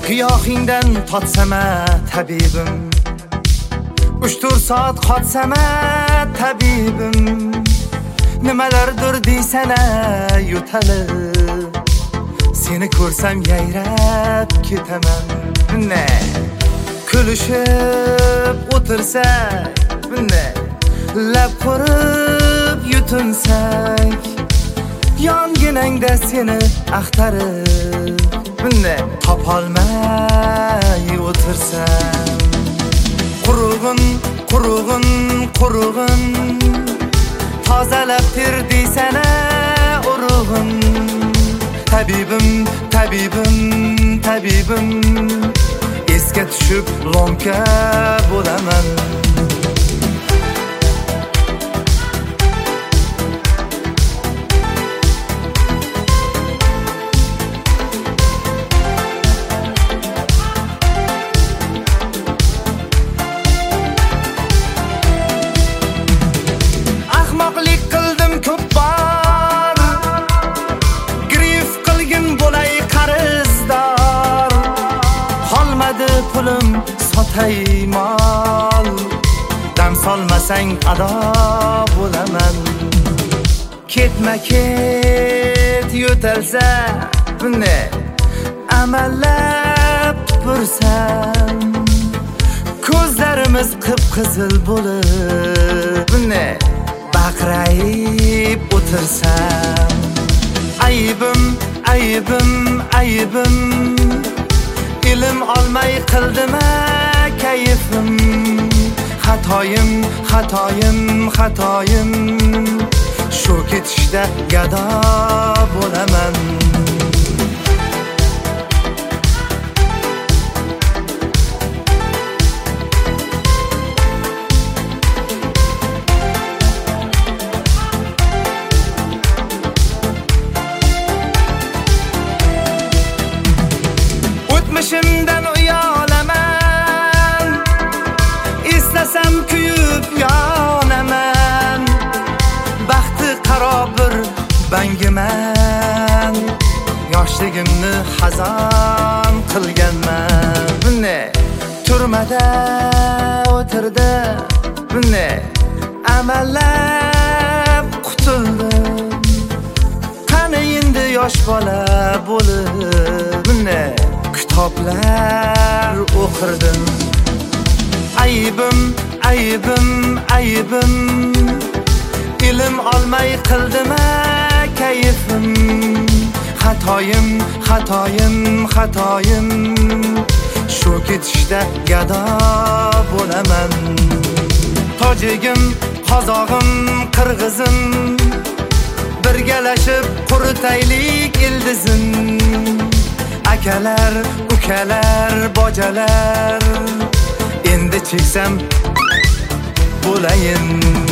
Giyohingdan totsama tabibim, 3-4 soat qotsama tabibim, nimalardir deysana yo'talib, seni ko'rsam yayrab ketaman. Ne kulishib o'tirsak, bunday lab ko'rib yutunsak, yonginangda seni axtarib, bunday topolmay o'tirsam, qurug'in qurug'in qurug'in tozalab ter deysana urug'in. Tabibim tabibim tabibim, esga tushib lonka bo'laman. Ahmoqlik qildim ko'p bor, grif qilgin bo'lay qarzdor. Qolmadi pulim sotay mol, dam solmasang ado bo'laman. Ketma ket yo'talsa, bunday amallab tupursam, ko'zlarimiz qip-qizil bo'lib, bunday baqrayib o'tirsam, ayibim ayibim ayibim, ilm olmay qildima kayfim. Xatoyim xatoyim xatoyim, shu ketishda gado bo'laman. O'tmishimdan uyalaman, eslasam kuyib yonaman. Baxti qaro bir bangiman, yoshligimni xazon qilganman. Bunday turmada o'tirdi, bunday amallab qutuldim. Qani endi yosh bola bo'lib, bunday kitoblar o'qirdim. Ayibim ayibim ayibim, ilm olmay qildima kayfim. Xatoyim xatoyim xatoyim, shu ketishda gado bo'laman. Tojigim qozog'im qirg'izim, birgalashib quritaylik ildizim. Akalar ukalar bojalar, endi cheksam bo'layin.